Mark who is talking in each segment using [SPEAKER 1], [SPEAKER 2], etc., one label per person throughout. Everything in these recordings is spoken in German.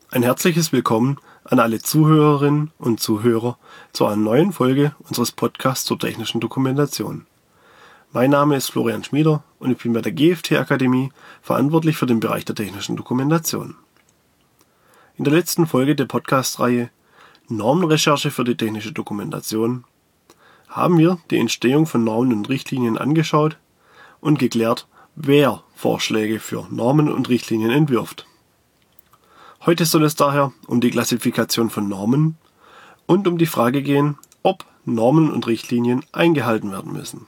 [SPEAKER 1] Ein herzliches Willkommen an alle Zuhörerinnen und Zuhörer zu einer neuen Folge unseres Podcasts zur technischen Dokumentation. Mein Name ist Florian Schmieder und ich bin bei der GFT-Akademie verantwortlich für den Bereich der technischen Dokumentation. In der letzten Folge der Podcast-Reihe Normenrecherche für die technische Dokumentation haben wir die Entstehung von Normen und Richtlinien angeschaut und geklärt, wer Vorschläge für Normen und Richtlinien entwirft. Heute soll es daher um die Klassifikation von Normen und um die Frage gehen, ob Normen und Richtlinien eingehalten werden müssen.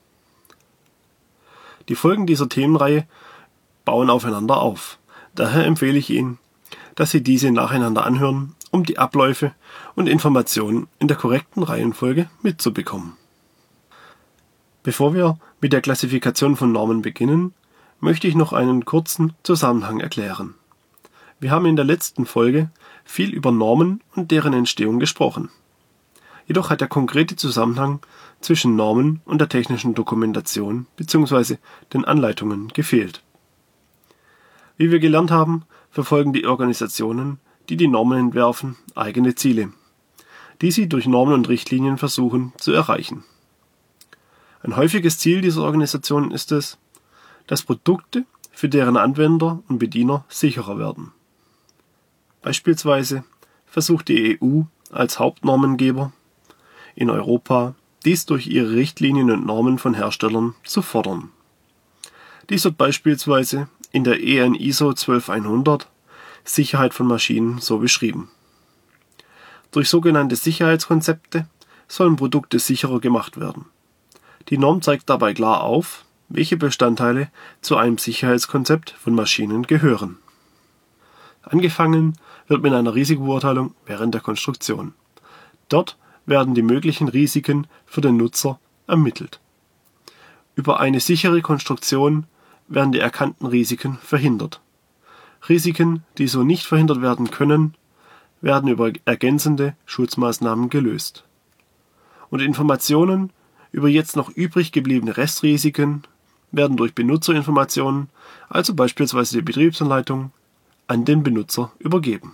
[SPEAKER 1] Die Folgen dieser Themenreihe bauen aufeinander auf. Daher empfehle ich Ihnen, dass Sie diese nacheinander anhören, um die Abläufe und Informationen in der korrekten Reihenfolge mitzubekommen. Bevor wir mit der Klassifikation von Normen beginnen, möchte ich noch einen kurzen Zusammenhang erklären. Wir haben in der letzten Folge viel über Normen und deren Entstehung gesprochen. Jedoch hat der konkrete Zusammenhang zwischen Normen und der technischen Dokumentation bzw. den Anleitungen gefehlt. Wie wir gelernt haben, verfolgen die Organisationen, die die Normen entwerfen, eigene Ziele, die sie durch Normen und Richtlinien versuchen zu erreichen. Ein häufiges Ziel dieser Organisationen ist es, dass Produkte für deren Anwender und Bediener sicherer werden. Beispielsweise versucht die EU als Hauptnormengeber in Europa, dies durch ihre Richtlinien und Normen von Herstellern zu fordern. Dies wird beispielsweise in der EN ISO 12100 Sicherheit von Maschinen so beschrieben. Durch sogenannte Sicherheitskonzepte sollen Produkte sicherer gemacht werden. Die Norm zeigt dabei klar auf, welche Bestandteile zu einem Sicherheitskonzept von Maschinen gehören. Angefangen wird mit einer Risikobeurteilung während der Konstruktion. Dort werden die möglichen Risiken für den Nutzer ermittelt. Über eine sichere Konstruktion werden die erkannten Risiken verhindert. Risiken, die so nicht verhindert werden können, werden über ergänzende Schutzmaßnahmen gelöst. Und Informationen über jetzt noch übrig gebliebene Restrisiken werden durch Benutzerinformationen, also beispielsweise die Betriebsanleitung, an den Benutzer übergeben.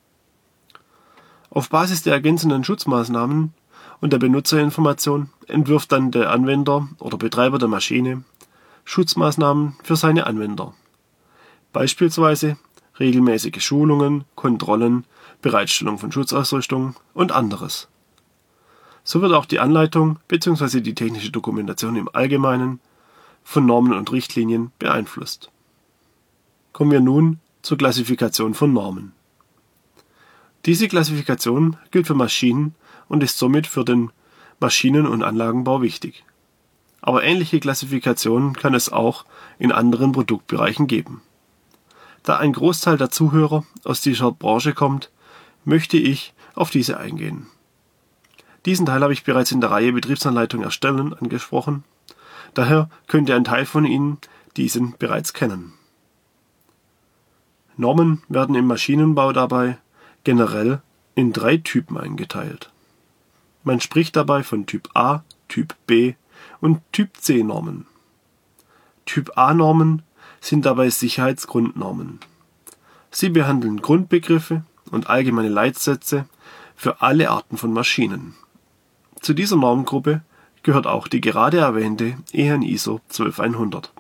[SPEAKER 1] Auf Basis der ergänzenden Schutzmaßnahmen und der Benutzerinformation entwirft dann der Anwender oder Betreiber der Maschine Schutzmaßnahmen für seine Anwender. Beispielsweise regelmäßige Schulungen, Kontrollen, Bereitstellung von Schutzausrüstung und anderes. So wird auch die Anleitung bzw. die technische Dokumentation im Allgemeinen von Normen und Richtlinien beeinflusst. Kommen wir nun zur Klassifikation von Normen. Diese Klassifikation gilt für Maschinen und ist somit für den Maschinen- und Anlagenbau wichtig. Aber ähnliche Klassifikationen kann es auch in anderen Produktbereichen geben. Da ein Großteil der Zuhörer aus dieser Branche kommt, möchte ich auf diese eingehen. Diesen Teil habe ich bereits in der Reihe Betriebsanleitung erstellen angesprochen. Daher könnte ein Teil von Ihnen diesen bereits kennen. Normen werden im Maschinenbau dabei generell in 3 Typen eingeteilt. Man spricht dabei von Typ A, Typ B und Typ C Normen. Typ A Normen sind dabei Sicherheitsgrundnormen. Sie behandeln Grundbegriffe und allgemeine Leitsätze für alle Arten von Maschinen. Zu dieser Normengruppe gehört auch die gerade erwähnte EN ISO 12100.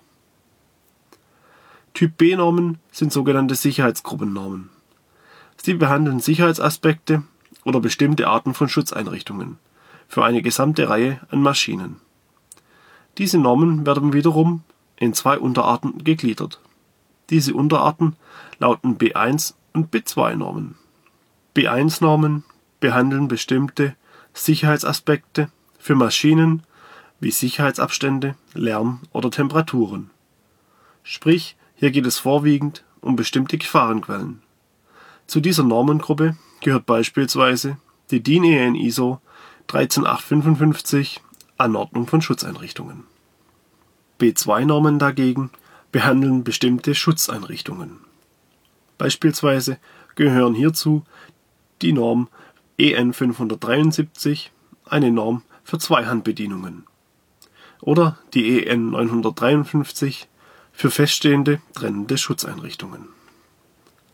[SPEAKER 1] Typ B-Normen sind sogenannte Sicherheitsgruppennormen. Sie behandeln Sicherheitsaspekte oder bestimmte Arten von Schutzeinrichtungen für eine gesamte Reihe an Maschinen. Diese Normen werden wiederum in 2 Unterarten gegliedert. Diese Unterarten lauten B1 und B2-Normen. B1-Normen behandeln bestimmte Sicherheitsaspekte für Maschinen wie Sicherheitsabstände, Lärm oder Temperaturen. Sprich, hier geht es vorwiegend um bestimmte Gefahrenquellen. Zu dieser Normengruppe gehört beispielsweise die DIN EN ISO 13855 Anordnung von Schutzeinrichtungen. B2-Normen dagegen behandeln bestimmte Schutzeinrichtungen. Beispielsweise gehören hierzu die Norm EN 573, eine Norm für Zweihandbedienungen, oder die EN 953 für feststehende trennende Schutzeinrichtungen.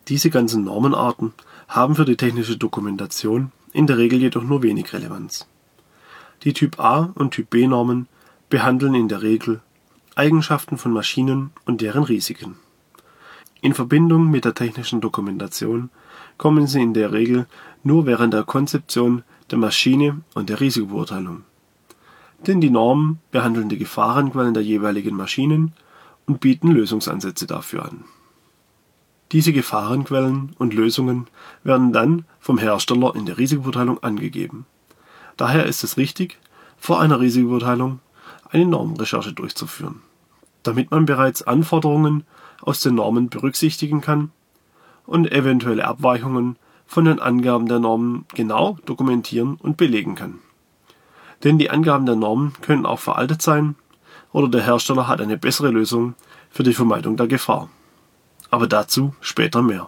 [SPEAKER 1] Diese ganzen Normenarten haben für die technische Dokumentation in der Regel jedoch nur wenig Relevanz. Die Typ A und Typ B Normen behandeln in der Regel Eigenschaften von Maschinen und deren Risiken. In Verbindung mit der technischen Dokumentation kommen sie in der Regel nur während der Konzeption der Maschine und der Risikobeurteilung. Denn die Normen behandeln die Gefahrenquellen der jeweiligen Maschinen und bieten Lösungsansätze dafür an. Diese Gefahrenquellen und Lösungen werden dann vom Hersteller in der Risikobeurteilung angegeben. Daher ist es richtig, vor einer Risikobeurteilung eine Normenrecherche durchzuführen, damit man bereits Anforderungen aus den Normen berücksichtigen kann und eventuelle Abweichungen von den Angaben der Normen genau dokumentieren und belegen kann. Denn die Angaben der Normen können auch veraltet sein oder der Hersteller hat eine bessere Lösung für die Vermeidung der Gefahr. Aber dazu später mehr.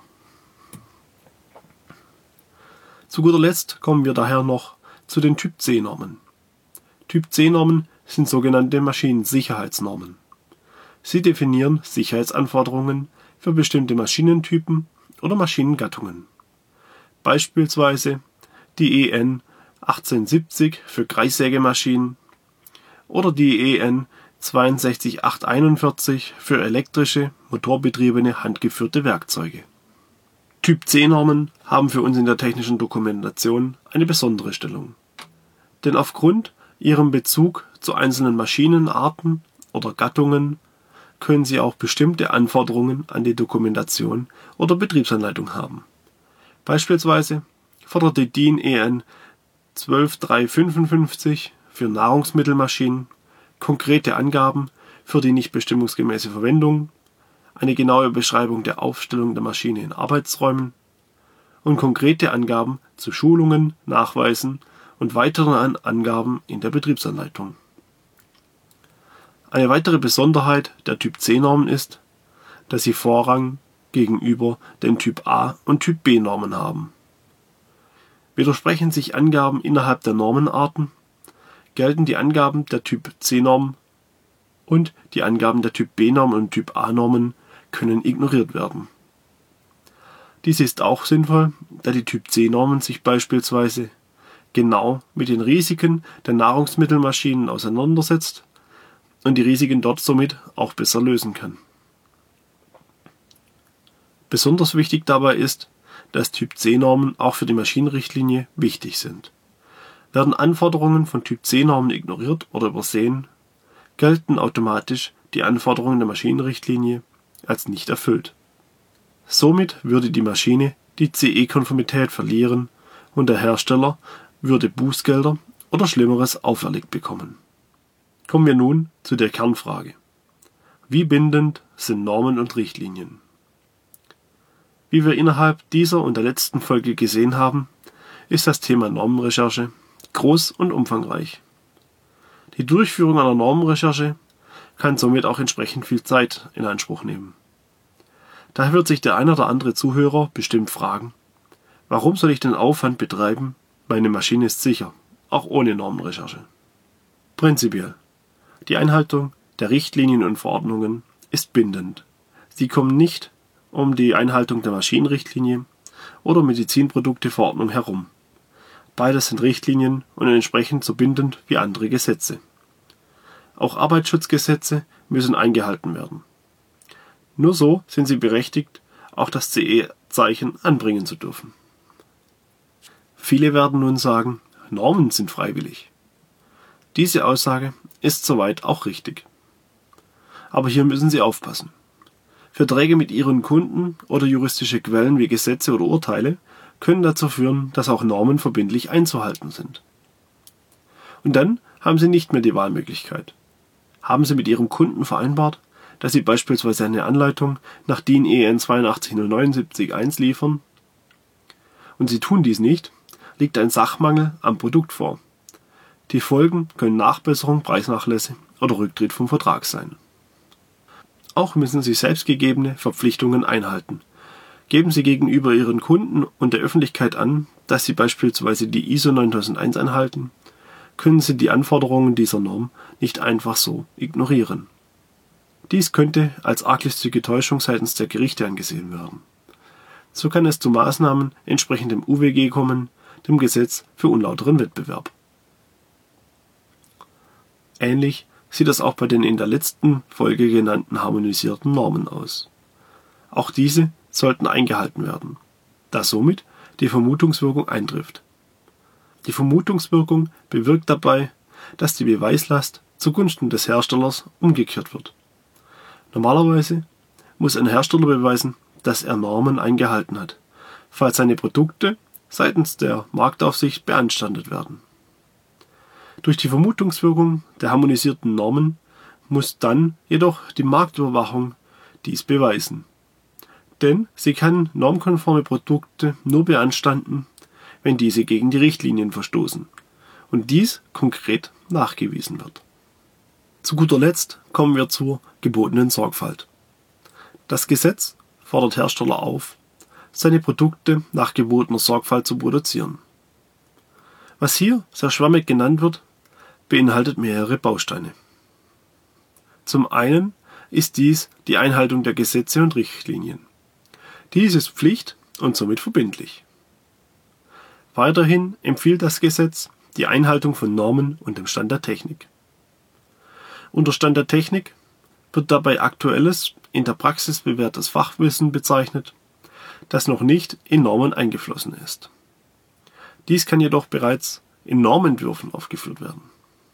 [SPEAKER 1] Zu guter Letzt kommen wir daher noch zu den Typ C-Normen. Typ C-Normen sind sogenannte Maschinensicherheitsnormen. Sie definieren Sicherheitsanforderungen für bestimmte Maschinentypen oder Maschinengattungen. Beispielsweise die EN 1870 für Kreissägemaschinen oder die EN 62841 für elektrische, motorbetriebene, handgeführte Werkzeuge. Typ C-Normen haben für uns in der technischen Dokumentation eine besondere Stellung. Denn aufgrund ihrem Bezug zu einzelnen Maschinenarten oder Gattungen können sie auch bestimmte Anforderungen an die Dokumentation oder Betriebsanleitung haben. Beispielsweise fordert die DIN EN 12355 für Nahrungsmittelmaschinen konkrete Angaben für die nicht bestimmungsgemäße Verwendung, eine genaue Beschreibung der Aufstellung der Maschine in Arbeitsräumen und konkrete Angaben zu Schulungen, Nachweisen und weiteren Angaben in der Betriebsanleitung. Eine weitere Besonderheit der Typ C-Normen ist, dass sie Vorrang gegenüber den Typ A und Typ B-Normen haben. Widersprechen sich Angaben innerhalb der Normenarten, gelten die Angaben der Typ C-Norm und die Angaben der Typ B-Norm und Typ A-Normen können ignoriert werden. Dies ist auch sinnvoll, da die Typ C-Normen sich beispielsweise genau mit den Risiken der Nahrungsmittelmaschinen auseinandersetzt und die Risiken dort somit auch besser lösen kann. Besonders wichtig dabei ist, dass Typ C-Normen auch für die Maschinenrichtlinie wichtig sind. Werden Anforderungen von Typ C-Normen ignoriert oder übersehen, gelten automatisch die Anforderungen der Maschinenrichtlinie als nicht erfüllt. Somit würde die Maschine die CE-Konformität verlieren und der Hersteller würde Bußgelder oder Schlimmeres auferlegt bekommen. Kommen wir nun zu der Kernfrage: Wie bindend sind Normen und Richtlinien? Wie wir innerhalb dieser und der letzten Folge gesehen haben, ist das Thema Normenrecherche groß und umfangreich. Die Durchführung einer Normenrecherche kann somit auch entsprechend viel Zeit in Anspruch nehmen. Daher wird sich der ein oder andere Zuhörer bestimmt fragen: Warum soll ich den Aufwand betreiben? Meine Maschine ist sicher, auch ohne Normenrecherche. Prinzipiell: Die Einhaltung der Richtlinien und Verordnungen ist bindend. Sie kommen nicht um die Einhaltung der Maschinenrichtlinie oder Medizinprodukteverordnung herum. Beides sind Richtlinien und entsprechend so bindend wie andere Gesetze. Auch Arbeitsschutzgesetze müssen eingehalten werden. Nur so sind sie berechtigt, auch das CE-Zeichen anbringen zu dürfen. Viele werden nun sagen, Normen sind freiwillig. Diese Aussage ist soweit auch richtig. Aber hier müssen Sie aufpassen. Verträge mit Ihren Kunden oder juristische Quellen wie Gesetze oder Urteile können dazu führen, dass auch Normen verbindlich einzuhalten sind. Und dann haben Sie nicht mehr die Wahlmöglichkeit. Haben Sie mit Ihrem Kunden vereinbart, dass Sie beispielsweise eine Anleitung nach DIN EN 82079-1 liefern und Sie tun dies nicht, liegt ein Sachmangel am Produkt vor. Die Folgen können Nachbesserung, Preisnachlässe oder Rücktritt vom Vertrag sein. Auch müssen Sie selbstgegebene Verpflichtungen einhalten. Geben Sie gegenüber Ihren Kunden und der Öffentlichkeit an, dass Sie beispielsweise die ISO 9001 einhalten, können Sie die Anforderungen dieser Norm nicht einfach so ignorieren. Dies könnte als arglistige Täuschung seitens der Gerichte angesehen werden. so kann es zu Maßnahmen entsprechend dem UWG kommen, dem Gesetz für unlauteren Wettbewerb. Ähnlich sieht es auch bei den in der letzten Folge genannten harmonisierten Normen aus. Auch diese sollten eingehalten werden, da somit die Vermutungswirkung eintrifft. Die Vermutungswirkung bewirkt dabei, dass die Beweislast zugunsten des Herstellers umgekehrt wird. Normalerweise muss ein Hersteller beweisen, dass er Normen eingehalten hat, falls seine Produkte seitens der Marktaufsicht beanstandet werden. Durch die Vermutungswirkung der harmonisierten Normen muss dann jedoch die Marktüberwachung dies beweisen. Denn sie kann normkonforme Produkte nur beanstanden, wenn diese gegen die Richtlinien verstoßen und dies konkret nachgewiesen wird. Zu guter Letzt kommen wir zur gebotenen Sorgfalt. Das Gesetz fordert Hersteller auf, seine Produkte nach gebotener Sorgfalt zu produzieren. Was hier sehr schwammig genannt wird, beinhaltet mehrere Bausteine. Zum einen ist dies die Einhaltung der Gesetze und Richtlinien. Dies ist Pflicht und somit verbindlich. Weiterhin empfiehlt das Gesetz die Einhaltung von Normen und dem Stand der Technik. Unter Stand der Technik wird dabei aktuelles, in der Praxis bewährtes Fachwissen bezeichnet, das noch nicht in Normen eingeflossen ist. Dies kann jedoch bereits in Normentwürfen aufgeführt werden.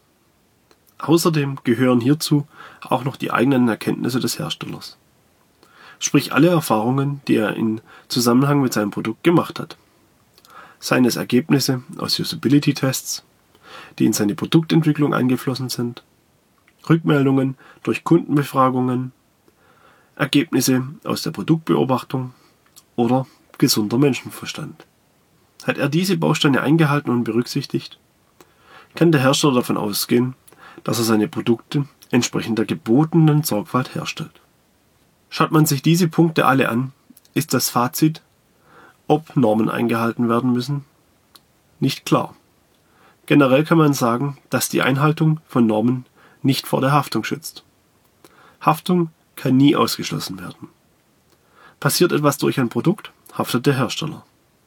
[SPEAKER 1] Außerdem gehören hierzu auch noch die eigenen Erkenntnisse des Herstellers. Sprich alle Erfahrungen, die er in Zusammenhang mit seinem Produkt gemacht hat. Seien es Ergebnisse aus Usability-Tests, die in seine Produktentwicklung eingeflossen sind, Rückmeldungen durch Kundenbefragungen, Ergebnisse aus der Produktbeobachtung oder gesunder Menschenverstand. Hat er diese Bausteine eingehalten und berücksichtigt, kann der Hersteller davon ausgehen, dass er seine Produkte entsprechend der gebotenen Sorgfalt herstellt. Schaut man sich diese Punkte alle an, ist das Fazit, ob Normen eingehalten werden müssen, nicht klar. Generell kann man sagen, dass die Einhaltung von Normen nicht vor der Haftung schützt. Haftung kann nie ausgeschlossen werden. Passiert etwas durch ein Produkt, haftet der Hersteller.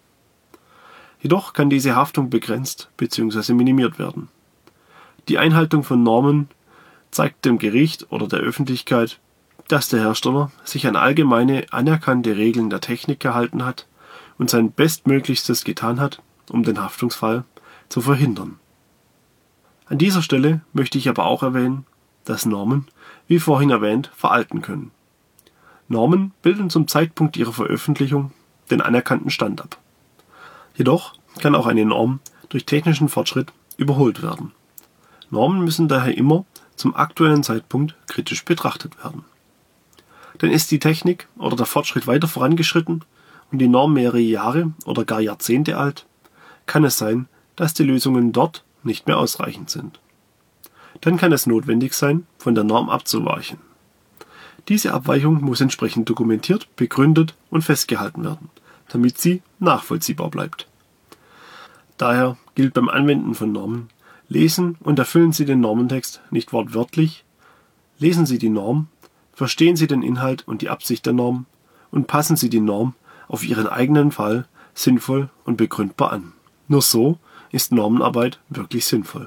[SPEAKER 1] Jedoch kann diese Haftung begrenzt bzw. minimiert werden. Die Einhaltung von Normen zeigt dem Gericht oder der Öffentlichkeit, dass der Hersteller sich an allgemeine anerkannte Regeln der Technik gehalten hat und sein Bestmöglichstes getan hat, um den Haftungsfall zu verhindern. An dieser Stelle möchte ich aber auch erwähnen, dass Normen, wie vorhin erwähnt, veralten können. Normen bilden zum Zeitpunkt ihrer Veröffentlichung den anerkannten Stand ab. Jedoch kann auch eine Norm durch technischen Fortschritt überholt werden. Normen müssen daher immer zum aktuellen Zeitpunkt kritisch betrachtet werden. Denn ist die Technik oder der Fortschritt weiter vorangeschritten und die Norm mehrere Jahre oder gar Jahrzehnte alt, kann es sein, dass die Lösungen dort nicht mehr ausreichend sind. Dann kann es notwendig sein, von der Norm abzuweichen. Diese Abweichung muss entsprechend dokumentiert, begründet und festgehalten werden, damit sie nachvollziehbar bleibt. Daher gilt beim Anwenden von Normen: Lesen und erfüllen Sie den Normentext nicht wortwörtlich, lesen Sie die Norm, verstehen Sie den Inhalt und die Absicht der Norm und passen Sie die Norm auf Ihren eigenen Fall sinnvoll und begründbar an. Nur so ist Normenarbeit wirklich sinnvoll.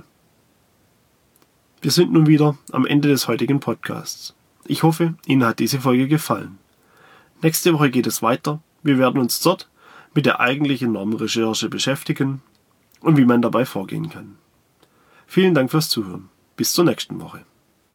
[SPEAKER 1] Wir sind nun wieder am Ende des heutigen Podcasts. Ich hoffe, Ihnen hat diese Folge gefallen. Nächste Woche geht es weiter. Wir werden uns dort mit der eigentlichen Normenrecherche beschäftigen und wie man dabei vorgehen kann. Vielen Dank fürs Zuhören. Bis zur nächsten Woche.